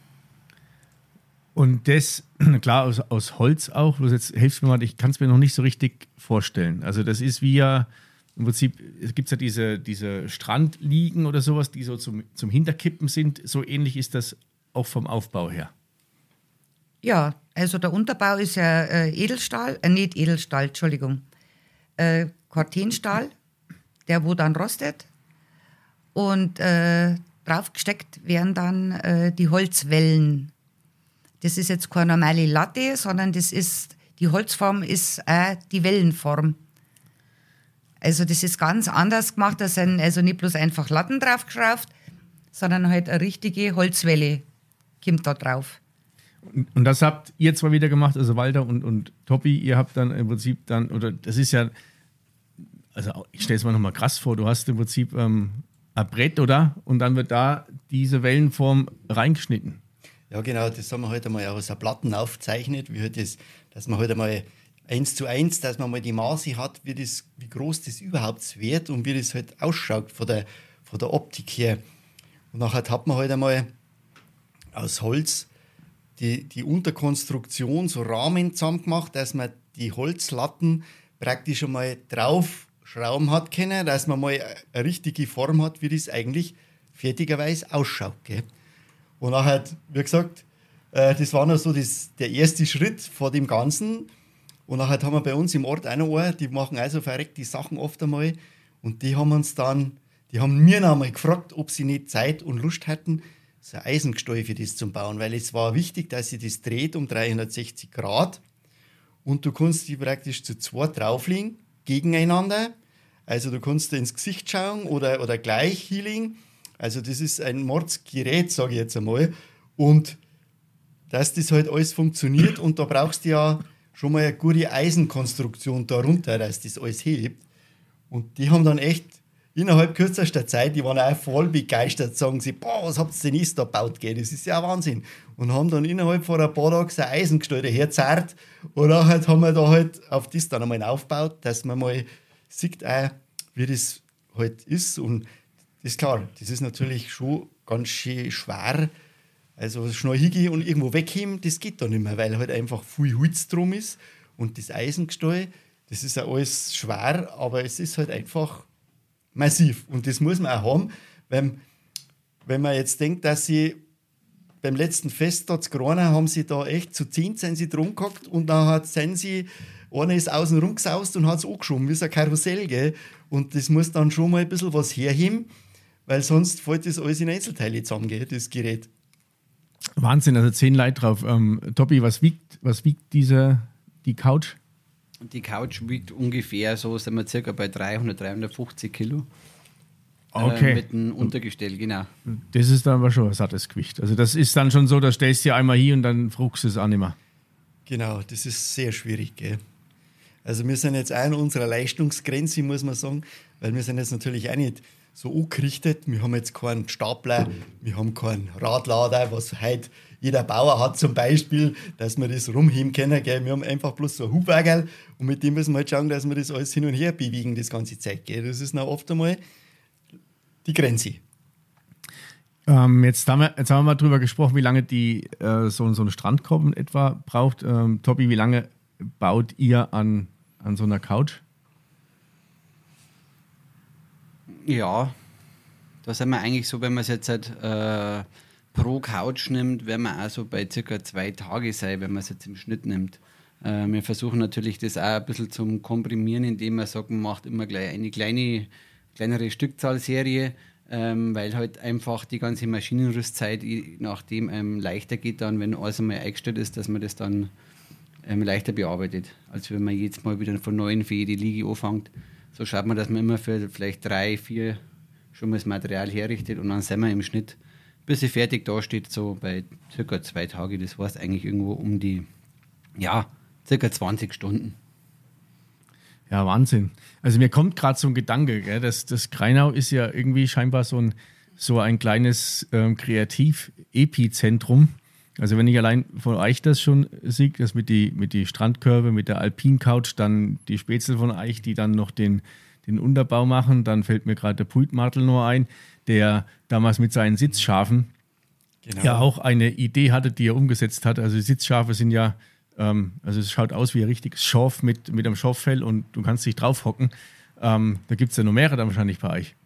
Und das, klar, aus, aus Holz auch, bloß jetzt hilfst mir mal, ich kann es mir noch nicht so richtig vorstellen. Also das ist wie ja, im Prinzip, es gibt ja diese, diese Strandliegen oder sowas, die so zum, zum Hinterkippen sind. So ähnlich ist das auch vom Aufbau her. Ja, also der Unterbau ist ja äh, Edelstahl, äh, nicht Edelstahl, Entschuldigung, äh, Cortenstahl, der wo dann rostet. Und äh, draufgesteckt werden dann äh, die Holzwellen. Das ist jetzt keine normale Latte, sondern das ist, die Holzform ist auch die Wellenform. Also das ist ganz anders gemacht, da sind also nicht bloß einfach Latten draufgeschraubt, sondern halt eine richtige Holzwelle kommt da drauf. Und, und das habt ihr zwar wieder gemacht, also Walter und, und Toppi, ihr habt dann im Prinzip dann, oder das ist ja, also ich stelle es mir nochmal krass vor, du hast im Prinzip ähm, ein Brett, oder? Und dann wird da diese Wellenform reingeschnitten. Ja, genau, das haben wir heute einmal aus einer Platten aufgezeichnet, wie halt das, dass man heute einmal eins zu eins, dass man mal die Maße hat, wie, das, wie groß das überhaupt wird und wie das halt ausschaut von der, von der Optik her. Und nachher hat man halt einmal aus Holz die, die Unterkonstruktion, so Rahmen zusammen gemacht, dass man die Holzlatten praktisch einmal draufschrauben hat können, dass man mal eine richtige Form hat, wie das eigentlich fertigerweise ausschaut. Gell? Und nachher, wie gesagt, Äh, das war noch so das, der erste Schritt vor dem Ganzen. Und nachher haben wir bei uns im Ort auch noch einen, die machen also verreckt die Sachen oft einmal. Und die haben uns dann, die haben mir noch einmal gefragt, ob sie nicht Zeit und Lust hätten, so ein Eisengestell für das zu bauen. Weil es war wichtig, dass sie das dreht um dreihundertsechzig Grad. Und du kannst die praktisch zu zweit drauflegen, gegeneinander. Also du kannst dir ins Gesicht schauen oder, oder gleich hinlegen. Also das ist ein Mordsgerät, sage ich jetzt einmal. Und dass das halt alles funktioniert. Und da brauchst du ja schon mal eine gute Eisenkonstruktion darunter, dass das alles hebt. Und die haben dann echt innerhalb kürzester Zeit, die waren auch voll begeistert, sagen sie, boah, was habt ihr denn ist da gebaut, gell? Das ist ja Wahnsinn. Und haben dann innerhalb von ein paar Tagen ein Eisengestell daherzerrt. Und nachher haben wir da halt auf das dann einmal aufgebaut, dass man mal sieht, auch, wie das halt ist. Und das ist klar, das ist natürlich schon ganz schön schwer. Also schnell hingehen und irgendwo wegheben, das geht da nicht mehr, weil halt einfach viel Holz drum ist. Und das Eisengestell, das ist ja alles schwer, aber es ist halt einfach massiv. Und das muss man auch haben, weil, wenn man jetzt denkt, dass sie beim letzten Fest dort Grana haben sie da echt zu zehn sind sie drum gehockt und dann hat sind sie, einer ist außen rum gesaust und hat es angeschoben, wie so ein Karussell, gell? Und das muss dann schon mal ein bisschen was herheben, weil sonst fällt das alles in Einzelteile zusammen, gell, das Gerät. Wahnsinn, also zehn Leute drauf. Ähm, Tobi, was wiegt, was wiegt diese, die Couch? Die Couch wiegt ungefähr so, sind wir circa bei dreihundert, dreihundertfünfzig Kilo. Okay. Äh, mit einem Untergestell, genau. Das ist dann aber schon ein sattes Gewicht. Also das ist dann schon so, da stellst du einmal hier und dann fruchst du es auch nicht mehr. Genau, das ist sehr schwierig, gell. Also wir sind jetzt auch an unserer Leistungsgrenze, muss man sagen, weil wir sind jetzt natürlich auch nicht so angerichtet. Wir haben jetzt keinen Stapler, wir haben keinen Radlader, was heute jeder Bauer hat zum Beispiel, dass wir das rumheben können. Gell? Wir haben einfach bloß so ein Hubwagel und mit dem müssen wir halt schauen, dass wir das alles hin und her bewegen, das ganze Zeit. Gell? Das ist noch oft einmal die Grenze. Ähm, jetzt, haben wir, jetzt haben wir mal drüber gesprochen, wie lange die, äh, so, so ein Strandkorb in etwa braucht. Ähm, Tobi, wie lange baut ihr an, an so einer Couch? Ja, da sind wir eigentlich so, wenn man es jetzt halt, äh, pro Couch nimmt, werden wir auch so bei circa zwei Tage sein, wenn man es jetzt im Schnitt nimmt. Äh, wir versuchen natürlich das auch ein bisschen zum Komprimieren, indem man sagt, man macht immer gleich eine kleine, kleinere Stückzahlserie, ähm, weil halt einfach die ganze Maschinenrüstzeit, nachdem ähm, leichter geht dann, wenn alles einmal eingestellt ist, dass man das dann ähm, leichter bearbeitet, als wenn man jetzt mal wieder von neuem für jede Liege anfängt. So schaut man, dass man immer für vielleicht drei, vier schon mal das Material herrichtet und dann sind wir im Schnitt, bis sie fertig dasteht, so bei circa zwei Tage. Das heißt eigentlich irgendwo um die, ja, circa zwanzig Stunden. Ja, Wahnsinn. Also mir kommt gerade so ein Gedanke, gell? Das, das Kreinau ist ja irgendwie scheinbar so ein, so ein kleines ähm, Kreativ-Epizentrum. Also wenn ich allein von euch das schon sehe, das mit die, mit die Strandkörbe, mit der Alpin-Couch, dann die Spätzle von euch, die dann noch den, den Unterbau machen, dann fällt mir gerade der Pultmartel nur ein, der damals mit seinen Sitzschafen genau. ja auch eine Idee hatte, die er umgesetzt hat. Also die Sitzschafe sind ja, ähm, also es schaut aus wie ein richtiges Schaf mit, mit einem Schaffell und du kannst dich drauf hocken. Ähm, da gibt es ja noch mehrere dann wahrscheinlich bei euch.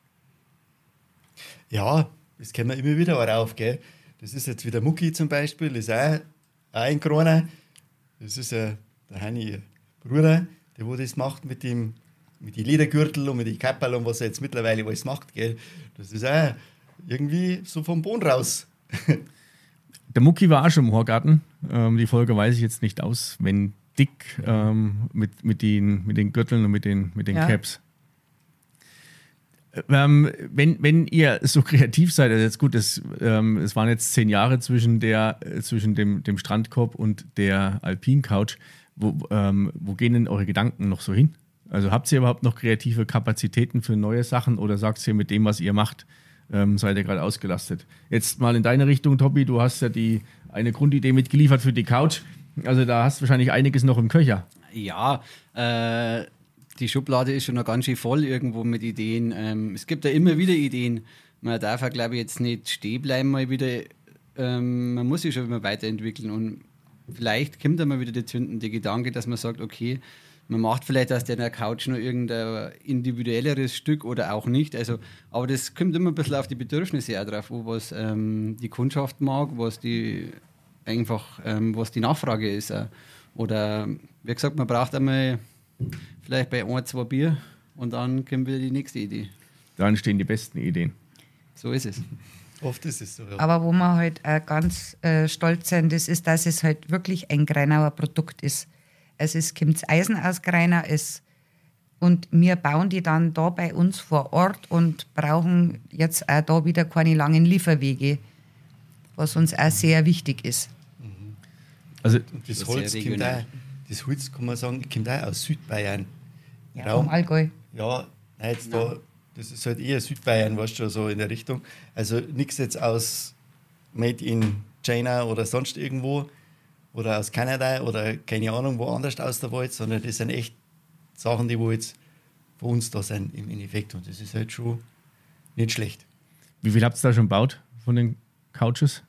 Ja, das kennen wir immer wieder auf, gell? Das ist jetzt wieder Mucki zum Beispiel, das ist auch, auch ein Kroner. Das ist äh, der Heini Bruder, der wo das macht mit dem mit den Ledergürtel und mit den Kapperl und was er jetzt mittlerweile alles macht. Gell? Das ist auch irgendwie so vom Boden raus. Der Mucki war auch schon im Horgarten. Ähm, die Folge weiß ich jetzt nicht aus, wenn dick ähm, mit, mit, den, mit den Gürteln und mit den, mit den ja. Caps. Ähm, wenn, wenn ihr so kreativ seid, also jetzt gut, es ähm, es waren jetzt zehn Jahre zwischen, der, zwischen dem, dem Strandkorb und der Alpin-Couch. Wo, ähm, wo gehen denn eure Gedanken noch so hin? Also habt ihr überhaupt noch kreative Kapazitäten für neue Sachen oder sagt ihr, mit dem, was ihr macht, ähm, seid ihr gerade ausgelastet? Jetzt mal in deine Richtung, Tobi, du hast ja die, eine Grundidee mitgeliefert für die Couch. Also da hast du wahrscheinlich einiges noch im Köcher. Ja, äh, die Schublade ist schon noch ganz schön voll irgendwo mit Ideen. Ähm, es gibt ja immer wieder Ideen. Man darf ja, glaube ich, jetzt nicht stehen bleiben mal wieder. Ähm, man muss sich schon immer weiterentwickeln und vielleicht kommt dann mal wieder der zündende Gedanke, dass man sagt, okay, man macht vielleicht aus der Couch noch irgendein individuelleres Stück oder auch nicht. Also, aber das kommt immer ein bisschen auf die Bedürfnisse auch drauf an, was ähm, die Kundschaft mag, was die einfach, ähm, was die Nachfrage ist. Äh. Oder wie gesagt, man braucht einmal vielleicht bei ein, zwei Bier und dann kommt wieder die nächste Idee. Da entstehen die besten Ideen. So ist es. Oft ist es so, ja. Aber wo wir halt auch ganz äh, stolz sind, das ist, dass es halt wirklich ein Greinauer Produkt ist. Also es kommt das Eisen aus Greinau, es, und wir bauen die dann da bei uns vor Ort und brauchen jetzt auch da wieder keine langen Lieferwege, was uns auch sehr wichtig ist. Also Und das Das Holz, sehr kommt regional. auch, das Holz, kann man sagen, kommt auch aus Südbayern. Ja, Raum- vom Allgäu. Ja, nein, jetzt da, das ist halt eher Südbayern, weißt du, so in der Richtung. Also nichts jetzt aus Made in China oder sonst irgendwo oder aus Kanada oder keine Ahnung, woanders aus der Welt, sondern das sind echt Sachen, die wo jetzt von uns da sind im Endeffekt. Und das ist halt schon nicht schlecht. wie viel habt ihr da schon gebaut von den Couches?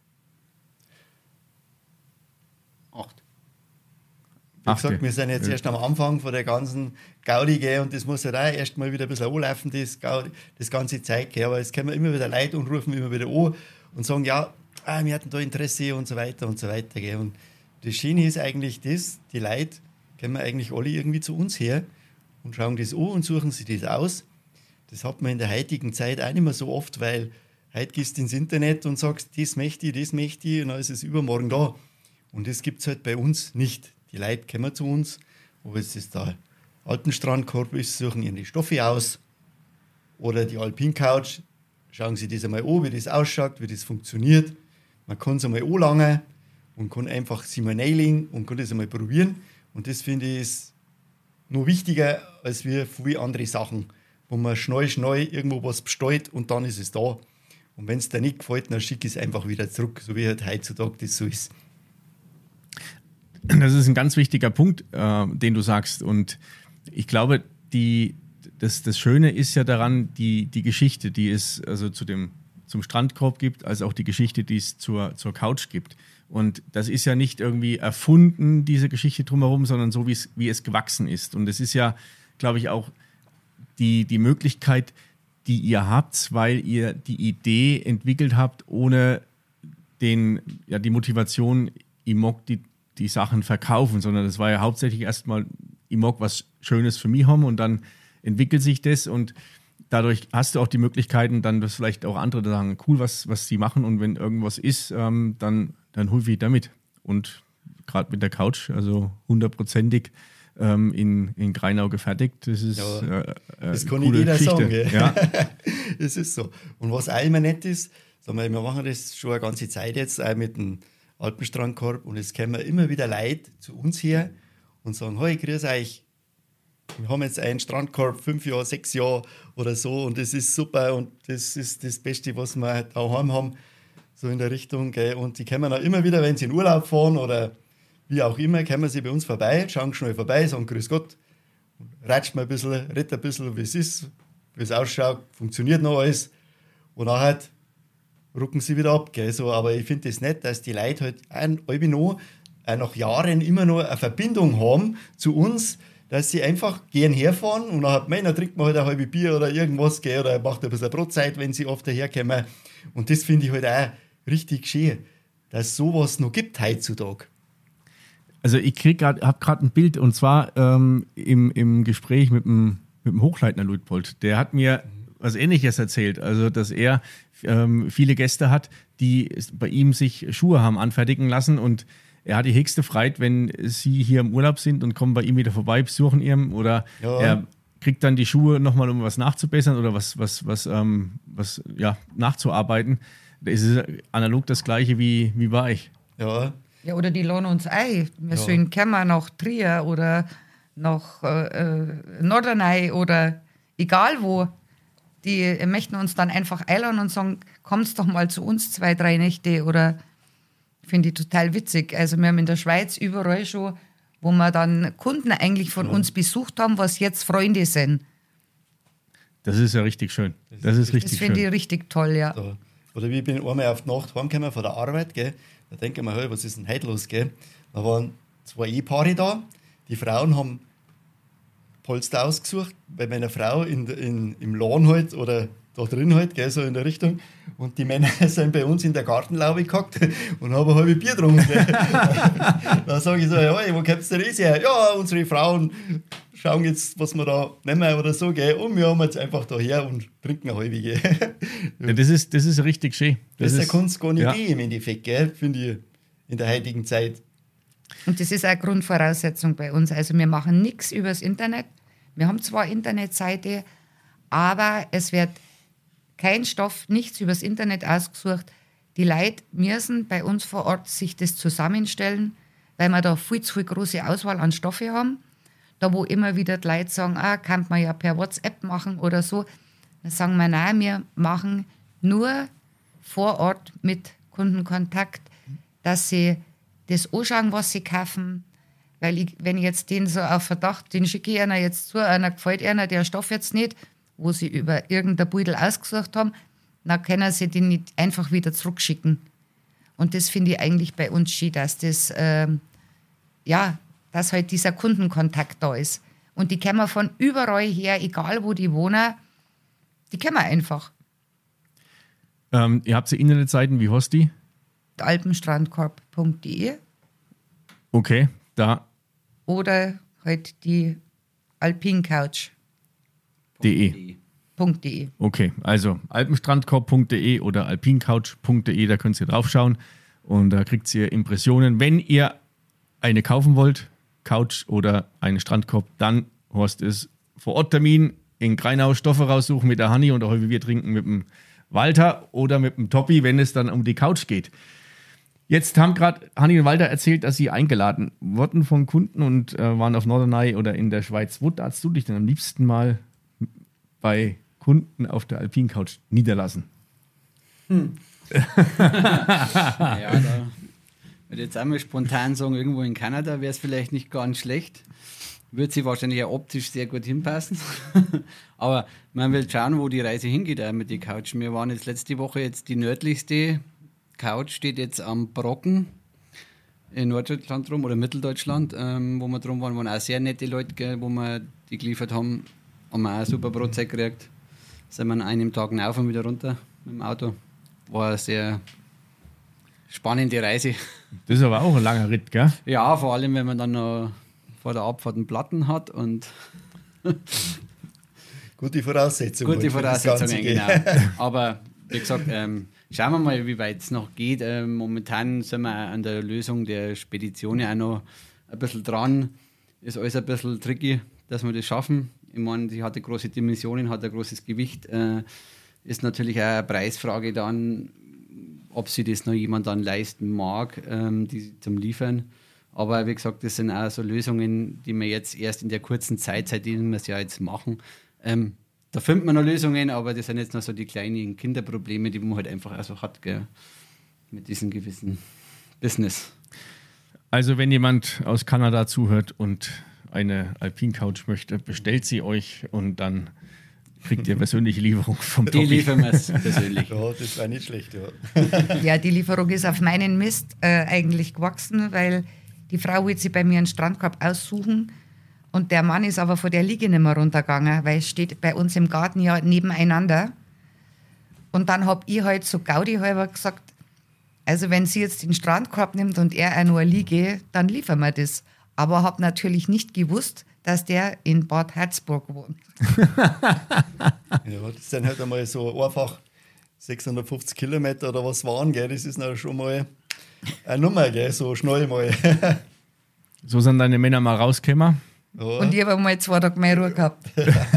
Acht. Wie Achte. gesagt, wir sind jetzt Ja. erst am Anfang von der ganzen Gaudi, gell, und das muss halt auch erst mal wieder ein bisschen anlaufen, das, Gaudi, das ganze Zeug. Gell. Aber es kommen immer wieder Leute und rufen immer wieder an und sagen, ja, ah, wir hatten da Interesse und so weiter und so weiter. Gell. Und das Schöne ist eigentlich das, die Leute kommen eigentlich alle irgendwie zu uns her und schauen das an und suchen sich das aus. Das hat man in der heutigen Zeit auch nicht mehr so oft, weil heute gehst du ins Internet und sagst, das möchte ich, das möchte ich, und dann ist es übermorgen da. Und das gibt es halt bei uns nicht. Die Leute kommen zu uns, ob es das der Alpenstrandkorb ist, suchen ihnen die Stoffe aus oder die Alpine Couch, schauen sie das einmal an, wie das ausschaut, wie das funktioniert. Man kann es einmal anlangen und kann einfach sie mal reinlegen und kann das einmal probieren. Und das finde ich ist noch wichtiger als wir viele andere Sachen, wo man schnell, schnell irgendwo was bestellt und dann ist es da. Und wenn es dir nicht gefällt, dann schick es einfach wieder zurück, so wie halt heutzutage das so ist. Das ist ein ganz wichtiger Punkt, äh, den du sagst. Und ich glaube, die, das, das Schöne ist ja daran, die, die Geschichte, die es also zu dem, zum Strandkorb gibt, als auch die Geschichte, die es zur, zur Couch gibt. Und das ist ja nicht irgendwie erfunden, diese Geschichte drumherum, sondern so, wie es, wie es gewachsen ist. Und es ist ja, glaube ich, auch die, die Möglichkeit, die ihr habt, weil ihr die Idee entwickelt habt, ohne den, ja, die Motivation, ich mag die, die Sachen verkaufen, sondern das war ja hauptsächlich erstmal, ich mag was Schönes für mich haben und dann entwickelt sich das und dadurch hast du auch die Möglichkeiten, dann das vielleicht auch andere sagen, cool, was, was sie machen und wenn irgendwas ist, ähm, dann, dann hol ich damit. Und gerade mit der Couch, also hundertprozentig ähm, in, in Greinau gefertigt, das ist Ja, äh, äh, Das eine kann nicht coole jeder Geschichte. sagen. Gell? Ja. Das ist so. Und was auch immer nett ist, sagen wir, wir machen das schon eine ganze Zeit jetzt, auch mit dem Alpenstrandkorb, und es kommen immer wieder Leute zu uns her und sagen, hey, grüß euch, wir haben jetzt einen Strandkorb, fünf Jahre, sechs Jahre oder so, und das ist super und das ist das Beste, was wir daheim haben, so in der Richtung. Gell? Und die kommen auch immer wieder, wenn sie in Urlaub fahren oder wie auch immer, kommen sie bei uns vorbei, schauen schnell vorbei, sagen grüß Gott, ratscht mal ein bisschen, redet ein bisschen, wie es ist, wie es ausschaut, funktioniert noch alles, und nachher rucken sie wieder ab. Gell? So, aber ich finde es das nett, dass die Leute halt auch noch, auch nach Jahren immer noch eine Verbindung haben zu uns, dass sie einfach gern herfahren und dann hat man, dann trinkt man halt ein halbes Bier oder irgendwas, gell, oder macht ein bisschen Brotzeit, wenn sie oft daherkommen. Und das finde ich halt auch richtig schön, dass es sowas noch gibt heutzutage. Also ich krieg grad, habe gerade ein Bild und zwar ähm, im, im Gespräch mit dem, mit dem Hochleitner Luitpold. Der hat mir was Ähnliches erzählt, also dass er ähm, viele Gäste hat, die bei ihm sich Schuhe haben anfertigen lassen und er hat die höchste Freude, wenn sie hier im Urlaub sind und kommen bei ihm wieder vorbei, besuchen ihn oder Ja. er kriegt dann die Schuhe nochmal, um was nachzubessern oder was, was, was, ähm, was ja, nachzuarbeiten. Das ist analog das Gleiche wie, wie bei euch. Ja, Ja, oder die laden uns ein. Wir Ja. sollen kommen nach Trier oder nach äh, äh, Norderney oder egal wo. Die möchten uns dann einfach einladen und sagen, kommst doch mal zu uns zwei, drei Nächte oder finde ich total witzig. Also wir haben in der Schweiz überall schon, wo wir dann Kunden eigentlich von uns besucht haben, was jetzt Freunde sind. Das ist ja richtig schön. Das ist Das richtig finde ich schön. richtig toll, ja. so. Oder wie ich bin einmal auf die Nacht heimgekommen von der Arbeit, gell, da denke ich mir, hey, was ist denn heute los? Gell? Da waren zwei Ehepaare da, die Frauen haben Polster ausgesucht, bei meiner Frau in, in, im Laden halt oder da drin halt, gell, so in der Richtung. Und die Männer sind bei uns in der Gartenlaube gehockt und haben ein halbes Bier getrunken. Da sage ich so, ja, wo kommst du denn das her? Ja, unsere Frauen schauen jetzt, was wir da nehmen oder so, gell. Und wir haben jetzt einfach da her und trinken ein halbes, gell. Ja, das ist, das ist richtig schön. Das Besser ist, kann es gar nicht ja. gehen im Endeffekt, gell, finde ich, in der heutigen Zeit. Und das ist eine Grundvoraussetzung bei uns. Also wir machen nichts übers Internet. Wir haben zwar eine Internetseite, aber es wird kein Stoff, nichts übers Internet ausgesucht. Die Leute müssen bei uns vor Ort sich das zusammenstellen, weil wir da viel zu viel große Auswahl an Stoffe haben. Da wo immer wieder die Leute sagen, ah, kann man ja per WhatsApp machen oder so. Dann sagen wir, nein, wir machen nur vor Ort mit Kundenkontakt, dass sie das anschauen, was sie kaufen. Weil ich, wenn ich jetzt den so auf Verdacht, den schicke ich einer jetzt zu, einer gefällt einer der Stoff jetzt nicht, wo sie über irgendein Beutel ausgesucht haben, dann können sie den nicht einfach wieder zurückschicken. Und das finde ich eigentlich bei uns schön, dass das, ähm, ja, dass halt dieser Kundenkontakt da ist. Und die kommen von überall her, egal wo die wohnen, die kommen einfach. Ähm, ihr habt die Internetseiten, wie heißt die? alpenstrandkorb punkt de Okay, da. oder halt die alpincouch De. .de. Okay, also alpenstrandkorb punkt de oder alpincouch punkt de, da könnt ihr draufschauen und da kriegt ihr Impressionen. Wenn ihr eine kaufen wollt, Couch oder einen Strandkorb, dann heißt es vor Ort Termin in Greinau Stoffe raussuchen mit der Hanni und auch wie wir trinken mit dem Walter oder mit dem Toppi, wenn es dann um die Couch geht. Jetzt haben gerade Hanni und Walter erzählt, dass sie eingeladen wurden von Kunden und äh, waren auf Norderney oder in der Schweiz. Wo darfst du dich denn am liebsten mal bei Kunden auf der Alpincouch niederlassen? Hm. Ja, da würde ich jetzt einmal spontan sagen, irgendwo in Kanada wäre es vielleicht nicht ganz schlecht. Würde sie wahrscheinlich auch optisch sehr gut hinpassen. Aber man will schauen, wo die Reise hingeht auch mit der Couch. Wir waren jetzt letzte Woche jetzt die nördlichste Couch, steht jetzt am Brocken in Norddeutschland rum oder Mitteldeutschland, ähm, wo wir drum waren, waren auch sehr nette Leute, gell, wo wir die geliefert haben. Haben wir auch super Brotzeit gekriegt. Sind wir an einem Tag rauf und wieder runter mit dem Auto. War eine sehr spannende Reise. Das ist aber auch ein langer Ritt, gell? Ja, vor allem, wenn man dann noch vor der Abfahrt einen Platten hat und Gute Voraussetzungen. gute halt für das Ganze, Voraussetzungen, gell. genau. Aber wie gesagt, ähm, schauen wir mal, wie weit es noch geht. Ähm, momentan sind wir an der Lösung der Spedition ja auch noch ein bisschen dran. Ist alles ein bisschen tricky, dass wir das schaffen. Ich meine, sie hatte große Dimensionen, hat ein großes Gewicht. Äh, ist natürlich auch eine Preisfrage dann, ob sich das noch jemand dann leisten mag, ähm, die zum Liefern. Aber wie gesagt, das sind auch so Lösungen, die wir jetzt erst in der kurzen Zeit, seitdem wir es ja jetzt machen, ähm, da findet man noch Lösungen, aber das sind jetzt noch so die kleinen Kinderprobleme, die man halt einfach auch so hat, gell, mit diesem gewissen Business. Also wenn jemand aus Kanada zuhört und eine Alpincouch möchte, bestellt sie euch und dann kriegt ihr persönliche Lieferung vom Die Toppi. liefern wir es persönlich. Ja, das war nicht schlecht, ja. Ja, die Lieferung ist auf meinen Mist äh, eigentlich gewachsen, weil die Frau will sich bei mir einen Strandkorb aussuchen und der Mann ist aber von der Liege nicht mehr runtergegangen, weil es steht bei uns im Garten ja nebeneinander. Und dann habe ich halt so Gaudi halber gesagt, also wenn sie jetzt den Strandkorb nimmt und er auch nur eine Liege, dann liefern wir das. Aber habe natürlich nicht gewusst, dass der in Bad Harzburg wohnt. Ja, das sind halt einmal so einfach sechshundertfünfzig Kilometer oder was waren, gell? Das ist noch schon mal eine Nummer, gell? So schnell mal. So sind deine Männer mal rausgekommen. Ja. Und ich habe mal zwei Tage mehr Ruhe gehabt.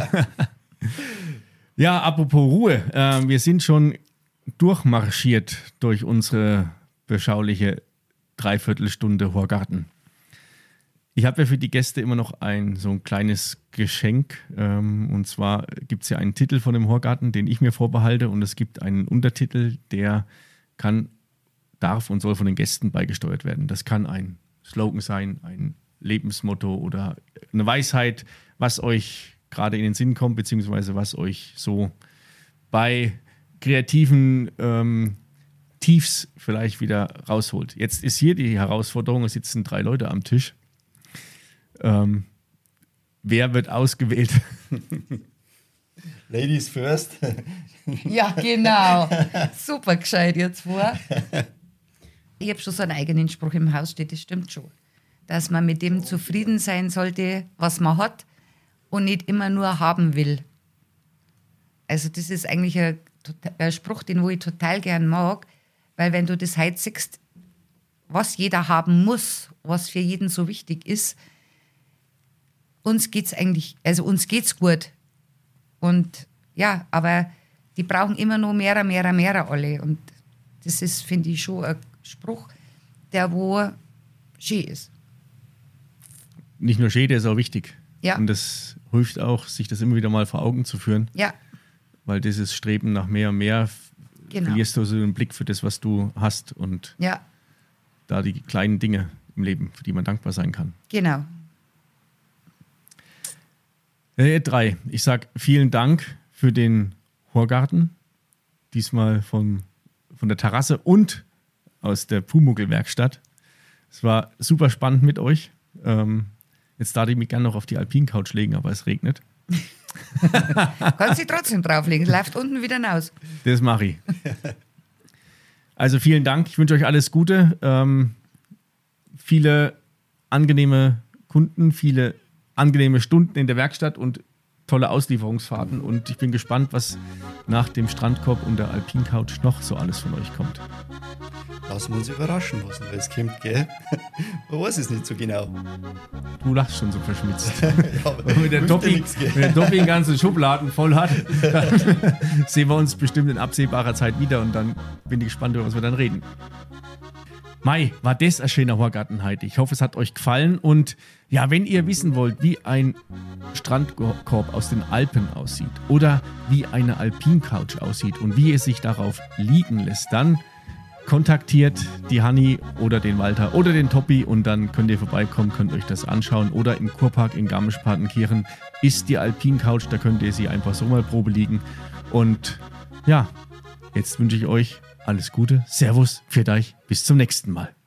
Ja, apropos Ruhe. Äh, wir sind schon durchmarschiert durch unsere beschauliche Dreiviertelstunde Horgarten. Ich habe ja für die Gäste immer noch ein so ein kleines Geschenk. Ähm, und zwar gibt es ja einen Titel von dem Horgarten, den ich mir vorbehalte. Und es gibt einen Untertitel, der kann, darf und soll von den Gästen beigesteuert werden. Das kann ein Slogan sein, ein Lebensmotto oder eine Weisheit, was euch gerade in den Sinn kommt, beziehungsweise was euch so bei kreativen ähm, Tiefs vielleicht wieder rausholt. Jetzt ist hier die Herausforderung, es sitzen drei Leute am Tisch. Ähm, wer wird ausgewählt? Ladies first. Ja, genau. Super gescheit jetzt vor. Ich habe schon so einen eigenen Spruch im Haus stehen, das stimmt schon. Dass man mit dem zufrieden sein sollte, was man hat und nicht immer nur haben will. Also das ist eigentlich ein, ein Spruch, den wo ich total gern mag, weil wenn du das heute siehst, was jeder haben muss, was für jeden so wichtig ist, uns geht's eigentlich, also uns geht's gut. Und ja, aber die brauchen immer nur mehr, mehr, mehr alle. Und das ist, finde ich, schon ein Spruch, der wo schön ist. Nicht nur schön, der ist auch wichtig. Ja. Und das hilft auch, sich das immer wieder mal vor Augen zu führen. Ja. Weil dieses Streben nach mehr und mehr Genau. verlierst du so den Blick für das, was du hast. Und Ja, da die kleinen Dinge im Leben, für die man dankbar sein kann. genau. Äh, drei. Ich sage vielen Dank für den Horgarten. Diesmal vom, von der Terrasse und aus der Pumuckl-Werkstatt. Es war super spannend mit euch. Ähm, jetzt darf ich mich gerne noch auf die Alpin-Couch legen, aber es regnet. Kannst dich trotzdem drauflegen, es läuft unten wieder raus. Das mache ich. Also vielen Dank. Ich wünsche euch alles Gute. Ähm, viele angenehme Kunden, viele angenehme Stunden in der Werkstatt und tolle Auslieferungsfahrten. Und ich bin gespannt, was nach dem Strandkorb und der Alpin Couch noch so alles von euch kommt. Lassen wir uns überraschen, was noch alles kommt, gell? Man weiß es nicht so genau. Du lachst schon so verschmitzt. Ja, aber Wenn der hilft ja Topping nichts, gell? wenn der Topping die ganzen Schubladen voll hat, dann sehen wir uns bestimmt in absehbarer Zeit wieder und dann bin ich gespannt, über was wir dann reden. Mai, war das ein schöner Horgarten heute. Ich hoffe, es hat euch gefallen. Und ja, wenn ihr wissen wollt, wie ein Strandkorb aus den Alpen aussieht oder wie eine Alpin-Couch aussieht und wie es sich darauf liegen lässt, dann kontaktiert die Hanni oder den Walter oder den Toppi und dann könnt ihr vorbeikommen, könnt euch das anschauen. Oder im Kurpark in Garmisch-Partenkirchen ist die Alpin-Couch, da könnt ihr sie einfach so mal Probe liegen. Und ja, jetzt wünsche ich euch alles Gute, Servus, pfiat euch, bis zum nächsten Mal.